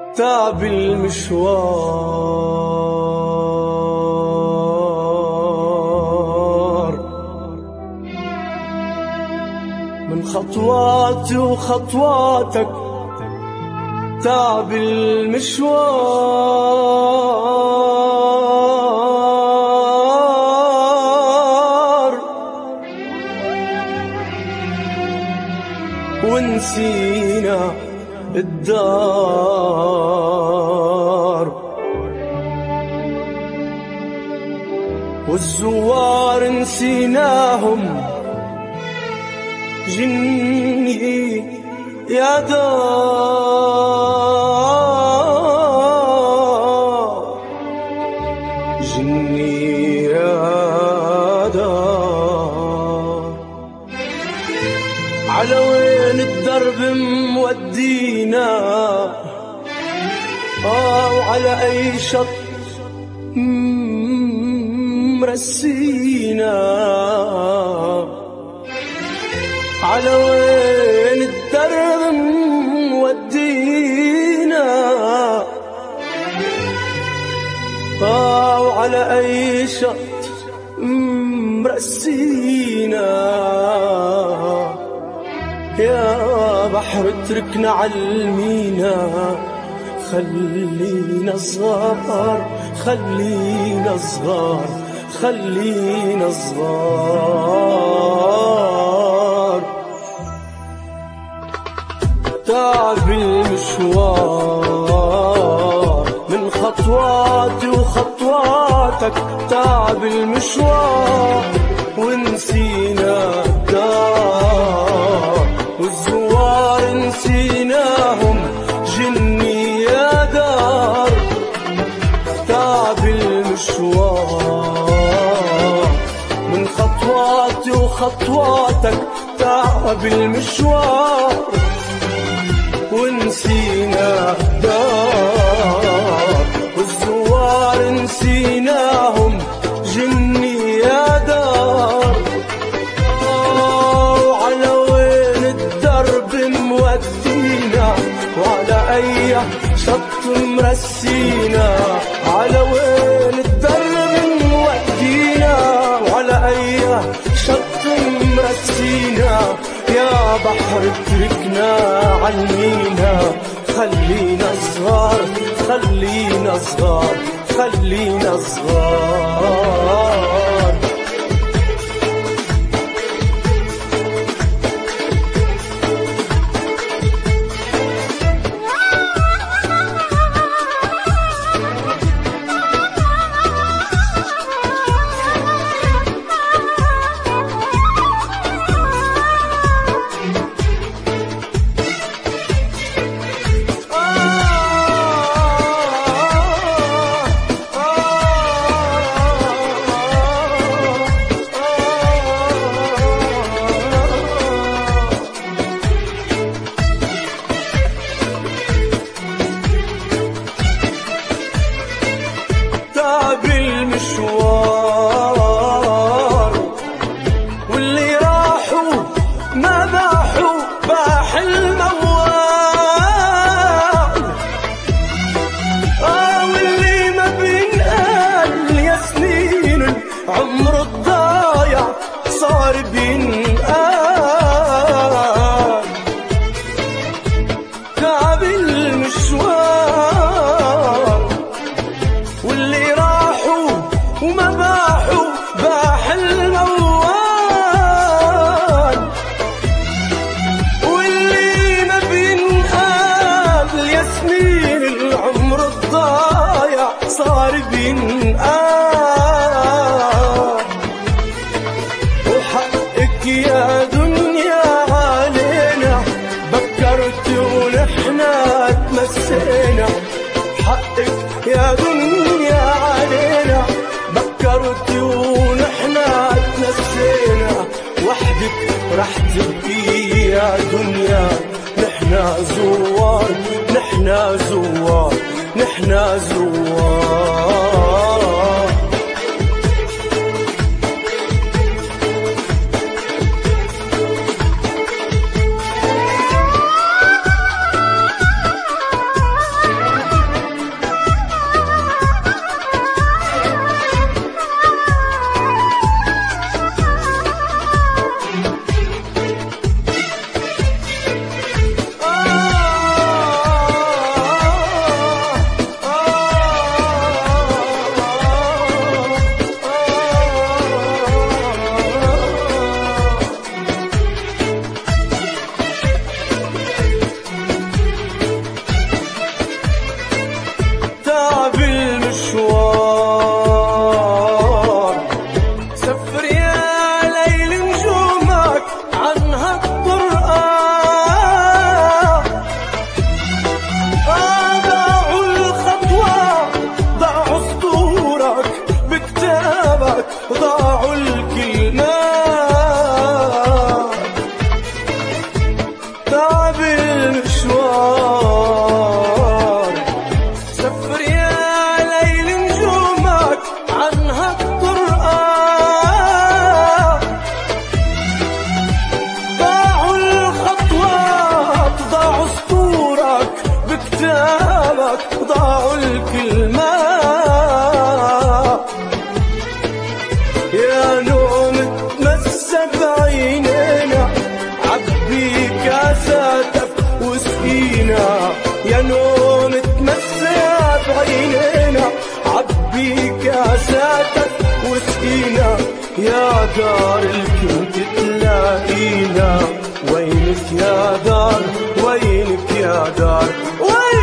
تعب المشوار من خطواتي وخطواتك، تعب المشوار ونسينا الدار والزوار نسيناهم، جني يا دار، جني يا دار. على وين الدرب مودينا؟ وعلى أي شط مرسينا؟ على وين الدرب مودينا؟ وعلى أي شط مرسينا؟ يا بحر اتركنا عالمينا، خلينا صغار، خلينا صغار، خلينا صغار. تعب المشوار من خطواتي وخطواتك، تعب المشوار ونسينا الدار والزوار نسيناهم، جني يا دار. تعب المشوار من خطواتي وخطواتك، تعب المشوار ونسينا الدار والزوار نسيناهم، جني يا دار. وعلى وين الدرب مودينا؟ وعلى أي شط مرسينا؟ على وين الدرب مودينا؟ وعلى أي شط مرسينا؟ يا بحر اتركنا عالمينا، خلينا صغار، خلينا صغار، خلينا صغار. تعب المشوار واللي راحوا ما باحوا، باح الموال. واللي ما بينقال يا سنين العمر الضايع صار بينقال. تعب المشوار واللي راحوا وما باحوا، باح الموال. واللي ما بينقال يا سنين العمر الضايع صار بينقال. وحقك يا دنيا علينا، بكرت ونحنا تمسينا. حقك يا دنيا علينا، بكرت ونحنا تنسينا. وحدك رح تبكي يا دنيا، نحنا زوار، نحنا زوار، نحنا زوار. يا دار الكنت تلاقينا، وينك يا دار، وينك يا دار، وينك